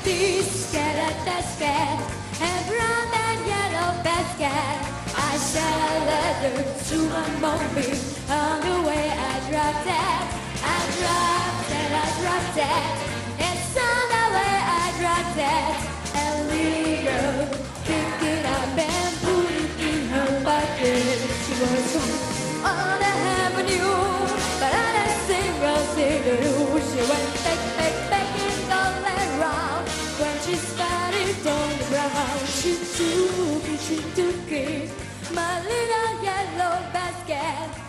This cat, that cat, and brown and yellow basket. I shed a letter to my mommy on the way I dropped it. I dropped it, I dropped it. It's on the way I dropped it. And little girl picked it up and put it in her bucket. She was on the avenue, but I didn't single cigarette. She went back, back, back and all around. When she started on the ground, she took it, my little yellow basket.